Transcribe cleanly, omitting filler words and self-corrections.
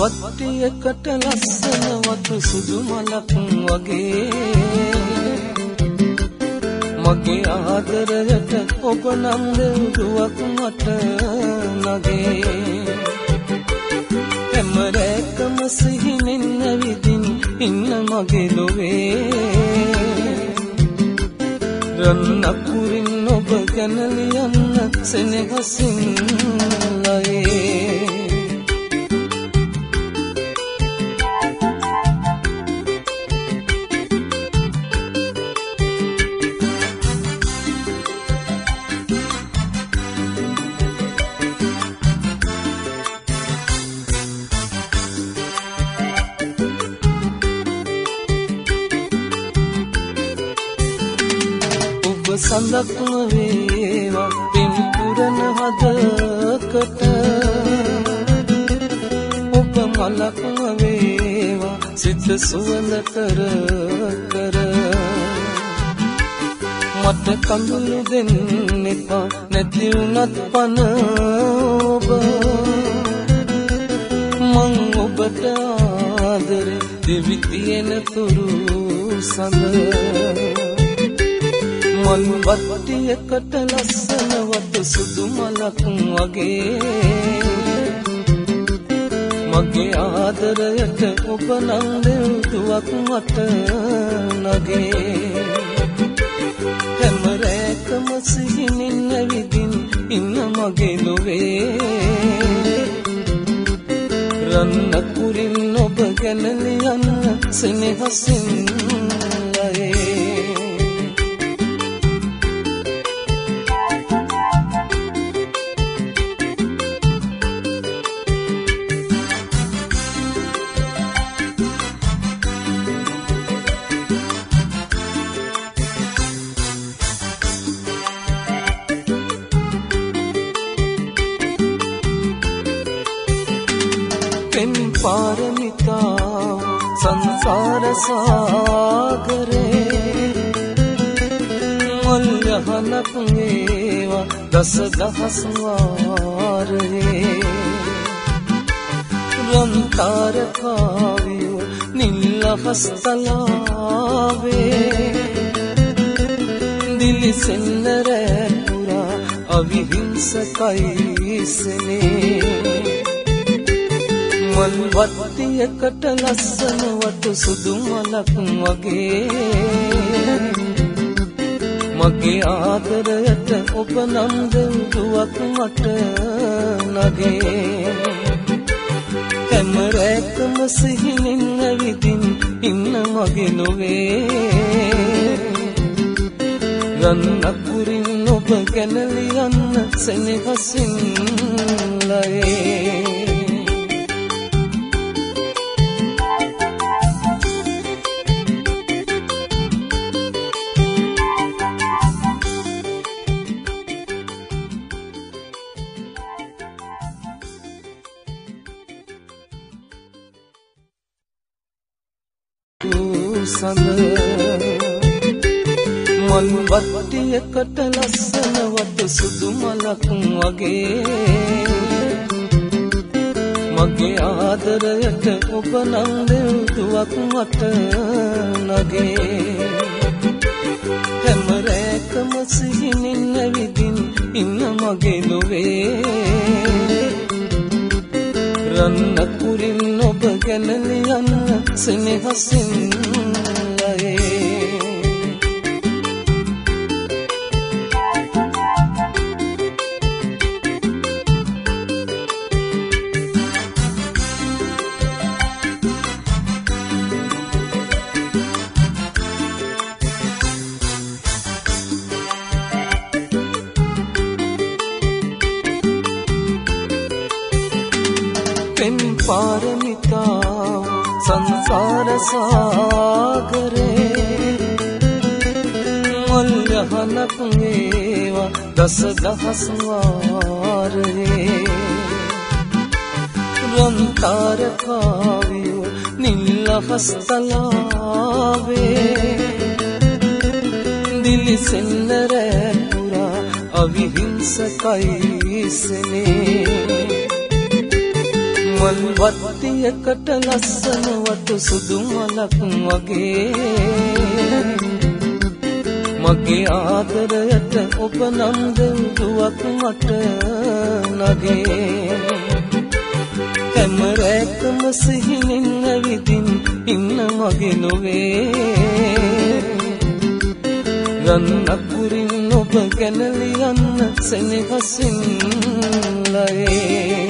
වට්ටියකට ලස්සන වතු සුදු මලක් වගේ මගේ ආදරයට ඔබ නම් දෙව්දුවක් මට නගේ හැම රැකම සිහිනෙන් නැවිදින් ඉන්න මගේ ලොවේ රන් අකුරින් ඔබ ගැන ලියන්න සෙනෙහසින් ලයේ සඳක්ම වේවා පින් පුරන හදකට ඔබ මලක්ම වේවා සිත සුවඳ කර කර මට කඳුළු දෙන්න එපා නැති වුණත් පන ඔබ මං ඔබට ආදරේ දෙවි තියෙන තුරු සඳ මල් වට්ටියකට ලස්සන වතු සුදු මලක් වගේ මගේ ආදරයට ඔබ නම් දෙව්දුවක් මට නගේ හැම රැකම සිහිනින් නැවිදින් ඉන්න මගේ ලොවේ රන් අකුරින් ඔබ ගැන ලියන්න සෙනෙහසින් ලයේ පාරමිතාව සංසාර සාගරේ මල් යහනක් වේවා දස දහස් වාරේ රන් තාරකාවියෝ නිල් හස්තලාවේ දිලිසෙන්න රැ පුරා අවිහිංසකයි සෙනේ මල් වට්ටියකට ලස්සන වතු සුදු මලක් වගේ මගේ ආදරයට ඔබ නම් දෙව්දුවක් මට නගේ හැම රැකම සිහිනින් නැවිදින් ඉන්න මගේ ලොවේ රන් අකුරින් ඔබ ගැන ලියන්න සෙනෙහසින් ලයේ මල් වට්ටියකට ලස්සන වතු සුදු මලක් වගේ මගේ ආදරයට ඔබ නම් දෙව්දුවක් මට නගේ හැම රැකම සිහිනින් නැවිදින් ඉන්න මගේ ලොවේ රන් අකුරින් ඔබ ගැන ලියන්න සෙනෙහසින් ලයේ පාරමිතාව සංසාර සාගරේ මල් යහනක් වේවා දස දහස් වාරේ රන් තාරකාවියෝ නිල් හස්තලාවේ දිලිසෙන්න රැ පුරා අවිහිංසකයි සෙනේ මල් වත්තියකට ලස්සන වතු සුදු මලක් වගේ මගේ ආදරයට ඔබ නම් දුවක් මට නගේ හැම රැකම සිහිනින් ඇවිදින් ඉන්න මගේ නොවේ රන් අකුරින් ඔබ ගැන ලියන්න සෙනෙහසින් ලයේ